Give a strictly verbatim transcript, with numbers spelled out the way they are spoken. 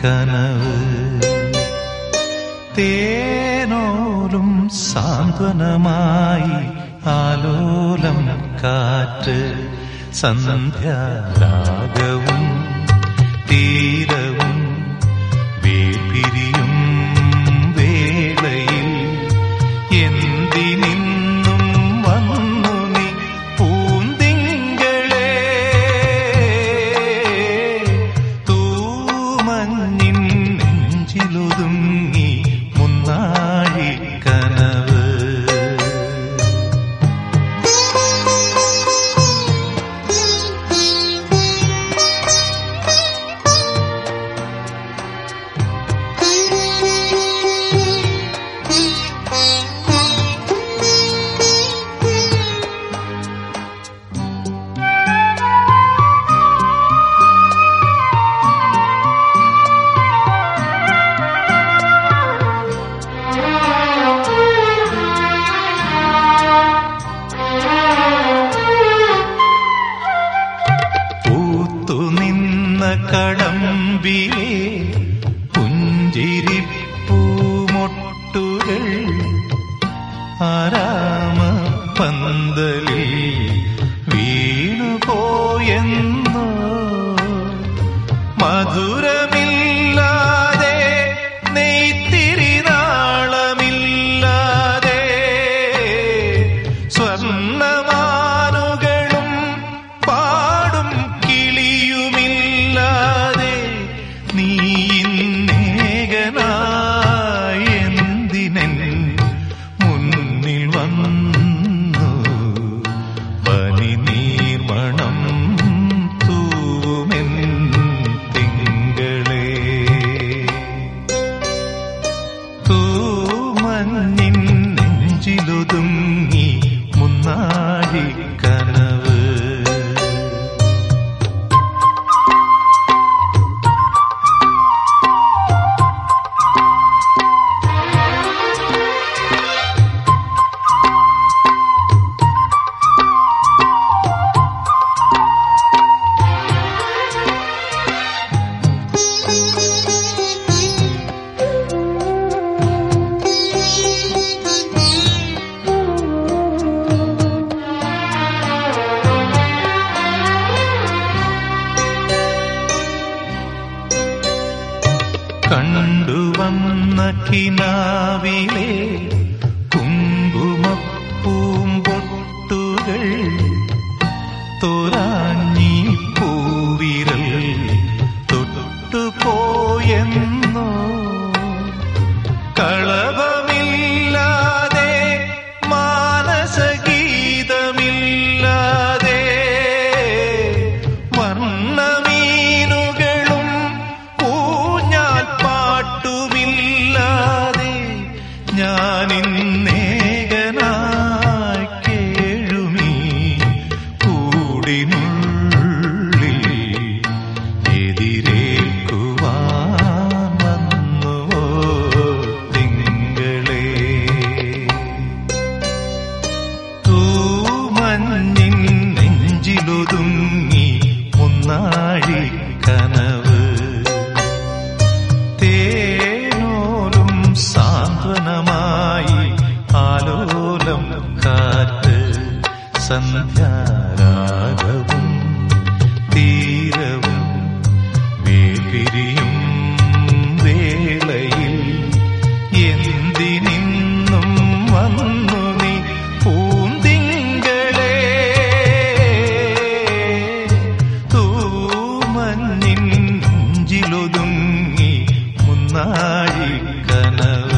കനവ്. തേനോലും സാന്ത്വനമായി ആലോലം കാറ്റ്, സന്ധ്യാരാഗവും തീരവും വേർപിരിയും വേളയിൽ എന്തിനിന്നും വന്നു നീ പൂന്തിങ്കളെ. തൂമഞ്ഞിൻ നെഞ്ചിലൊതുങ്ങി മുന്നാഴിക്കനവ്. കടമ്പിലെ പുഞ്ചിരിപ്പൂമൊട്ടുകൾ ആരാമ പന്തലിൽ വീണുപോയെന്നോ. മധുരമില്ലാതെ നെയ്ത്തിരി നാളമില്ലാതെ സ്വർണ്ണമാനുകളും പാടും കിളിയുമില്ലാതെ നീ ഇന്നേകനായി എന്തിനെൻ മുന്നിൽ വന്നു. പനിനീർമണം തൂവുമെൻ തിങ്കളേ. തൂമഞ്ഞിൻ നെഞ്ചിലൊതുങ്ങി മുന്നാഴിക്കനവ്. കണ്ടുവന്ന കിനാവിലെ കുങ്കുമപ്പൂമ്പൊട്ടുകൾ തോരാഞ്ഞി പൂവിരൽ തൊട്ടുപോയെന്നോ. കളഭമില്ലാതെ മാനസഗീതമില്ലാതെ വർണ്ണമീനുകളും ഊഞ്ഞാൽ പാട്ടുമില്ലാതെ ഞാനിന്നേകനായി കേഴുമീ കൂടിനുള്ളിൽ എതിരേൽക്കുവാൻ വന്നുവോ തിങ്കളേ. തൂമഞ്ഞിൻ നെഞ്ചിലൊതുങ്ങി മുന്നാഴിക്കനവ്. തേനോലും സാന്ത്വനമായി ആലോലം കാറ്റ്, സന്ധ്യാരാഗവും തീരവും വേർപിരിയും വേളയിൽ എന്തിനിന്നും വന്നു നീ പൂന്തിങ്കളെ. തൂമഞ്ഞിൻ നെഞ്ചിലൊതുങ്ങി മുന്നാഴിക്കനവ്.